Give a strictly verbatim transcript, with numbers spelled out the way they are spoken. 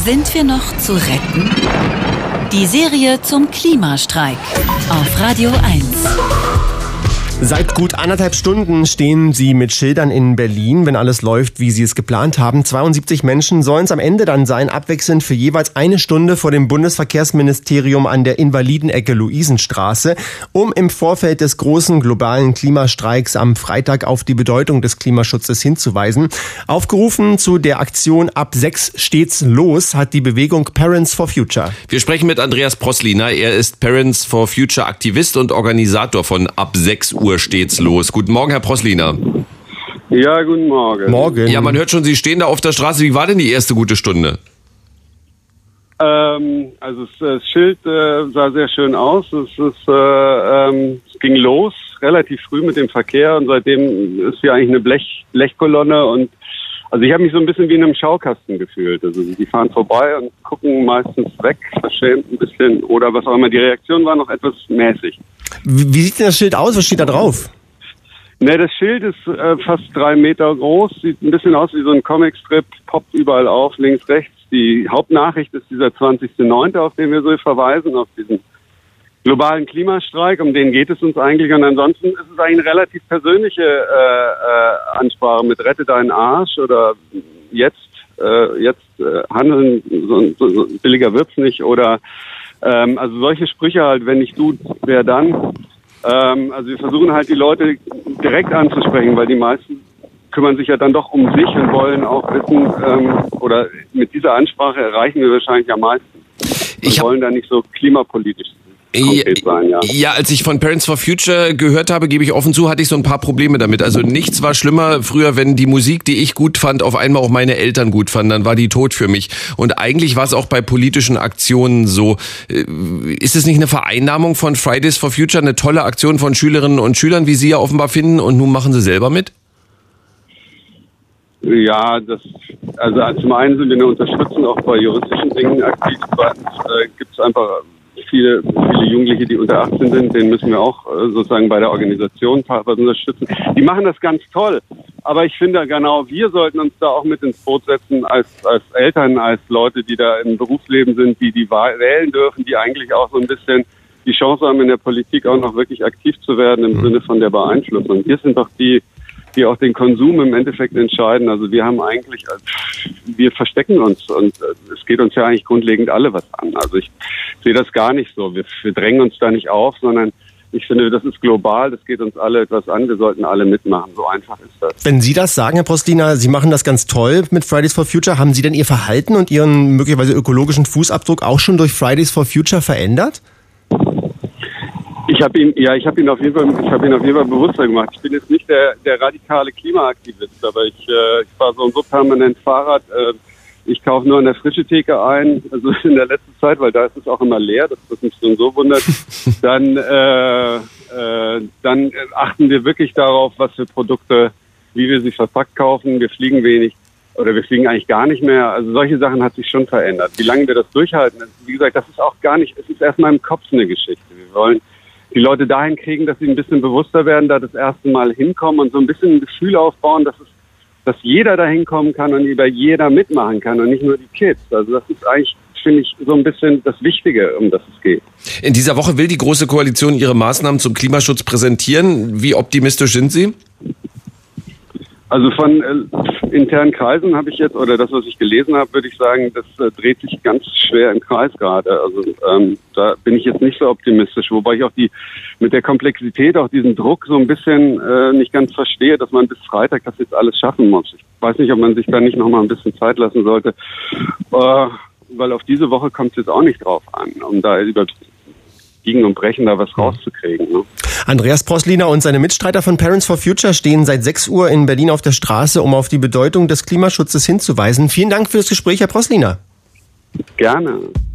Sind wir noch zu retten? Die Serie zum Klimastreik auf Radio eins. Seit gut anderthalb Stunden stehen sie mit Schildern in Berlin, wenn alles läuft, wie sie es geplant haben. zweiundsiebzig Menschen sollen es am Ende dann sein, abwechselnd für jeweils eine Stunde vor dem Bundesverkehrsministerium an der Invalidenecke Luisenstraße, um im Vorfeld des großen globalen Klimastreiks am Freitag auf die Bedeutung des Klimaschutzes hinzuweisen. Aufgerufen zu der Aktion Ab sechs steht's los hat die Bewegung Parents for Future. Wir sprechen mit Andreas Prosliner. Er ist Parents for Future Aktivist und Organisator von Ab sechs Uhr steht's los. Guten Morgen, Herr Prosliner. Ja, guten Morgen. Morgen. Ja, man hört schon, Sie stehen da auf der Straße. Wie war denn die erste gute Stunde? Ähm, also das, das Schild äh, sah sehr schön aus. Es, ist, äh, ähm, es ging los relativ früh mit dem Verkehr und seitdem ist hier eigentlich eine Blech, Blechkolonne und also ich habe mich so ein bisschen wie in einem Schaukasten gefühlt. Also die fahren vorbei und gucken meistens weg, verschämt ein bisschen oder was auch immer. Die Reaktion war noch etwas mäßig. Wie, wie sieht denn das Schild aus? Was steht da drauf? Ne, das Schild ist äh, fast drei Meter groß, sieht ein bisschen aus wie so ein Comicstrip, poppt überall auf, links, rechts. Die Hauptnachricht ist dieser zwanzigster neunte, auf den wir so verweisen, auf diesen globalen Klimastreik, um den geht es uns eigentlich. Und ansonsten ist es eigentlich eine relativ persönliche äh, äh, Ansprache mit Rette deinen Arsch oder jetzt äh, jetzt äh, handeln, so, so, so billiger wird's nicht oder ähm, also solche Sprüche halt, wenn nicht du, wer dann? Ähm, also wir versuchen halt die Leute direkt anzusprechen, weil die meisten kümmern sich ja dann doch um sich und wollen auch wissen, ähm, oder mit dieser Ansprache erreichen wir wahrscheinlich am meisten. Wir Ich hab, wollen da nicht so klimapolitisch konkret sein, ja. Ja, als ich von Parents for Future gehört habe, gebe ich offen zu, hatte ich so ein paar Probleme damit. Also nichts war schlimmer früher, wenn die Musik, die ich gut fand, auf einmal auch meine Eltern gut fanden, dann war die tot für mich. Und eigentlich war es auch bei politischen Aktionen so. Ist es nicht eine Vereinnahmung von Fridays for Future, eine tolle Aktion von Schülerinnen und Schülern, wie Sie ja offenbar finden, und nun machen Sie selber mit? Ja, das, also zum einen sind wir eine Unterstützung auch bei juristischen Dingen aktiv. Zweitens äh, gibt es einfach viele, viele Jugendliche, die unter achtzehn sind, denen müssen wir auch äh, sozusagen bei der Organisation teilweise unterstützen. Die machen das ganz toll. Aber ich finde genau, wir sollten uns da auch mit ins Boot setzen als, als Eltern, als Leute, die da im Berufsleben sind, die die Wahl wählen dürfen, die eigentlich auch so ein bisschen die Chance haben, in der Politik auch noch wirklich aktiv zu werden im mhm. Sinne von der Beeinflussung. Wir sind doch die, die auch den Konsum im Endeffekt entscheiden. Also wir haben eigentlich, wir verstecken uns und es geht uns ja eigentlich grundlegend alle was an. Also ich sehe das gar nicht so. Wir, wir drängen uns da nicht auf, sondern ich finde, das ist global, das geht uns alle etwas an, wir sollten alle mitmachen. So einfach ist das. Wenn Sie das sagen, Herr Prosliner, Sie machen das ganz toll mit Fridays for Future, haben Sie denn Ihr Verhalten und Ihren möglicherweise ökologischen Fußabdruck auch schon durch Fridays for Future verändert? Ich habe ihn, ja, ich habe ihn auf jeden Fall, ich habe ihn auf jeden Fall bewusster gemacht. Ich bin jetzt nicht der, der radikale Klimaaktivist, aber ich, äh, ich fahre so und so permanent Fahrrad. Äh, ich kaufe nur an der frische Theke ein, also in der letzten Zeit, weil da ist es auch immer leer, dass das mich so und so wundert. Dann, äh, äh, dann achten wir wirklich darauf, was für Produkte, wie wir sie verpackt kaufen. Wir fliegen wenig oder wir fliegen eigentlich gar nicht mehr. Also solche Sachen hat sich schon verändert. Wie lange wir das durchhalten, wie gesagt, das ist auch gar nicht. Es ist erstmal im Kopf eine Geschichte. Wir wollen die Leute dahin kriegen, dass sie ein bisschen bewusster werden, da das erste Mal hinkommen und so ein bisschen ein Gefühl aufbauen, dass es, dass jeder da hinkommen kann und über jeder mitmachen kann und nicht nur die Kids. Also das ist eigentlich, finde ich, so ein bisschen das Wichtige, um das es geht. In dieser Woche will die Große Koalition ihre Maßnahmen zum Klimaschutz präsentieren. Wie optimistisch sind Sie? Also von äh, internen Kreisen habe ich jetzt, oder das, was ich gelesen habe, würde ich sagen, das äh, dreht sich ganz schwer im Kreis gerade. Also ähm, da bin ich jetzt nicht so optimistisch, wobei ich auch die mit der Komplexität, auch diesen Druck so ein bisschen äh, nicht ganz verstehe, dass man bis Freitag das jetzt alles schaffen muss. Ich weiß nicht, ob man sich da nicht noch mal ein bisschen Zeit lassen sollte, äh, weil auf diese Woche kommt es jetzt auch nicht drauf an, um da über Biegen und Brechen da was rauszukriegen. Ne? Andreas Prosliner und seine Mitstreiter von Parents for Future stehen seit sechs Uhr in Berlin auf der Straße, um auf die Bedeutung des Klimaschutzes hinzuweisen. Vielen Dank für das Gespräch, Herr Prosliner. Gerne.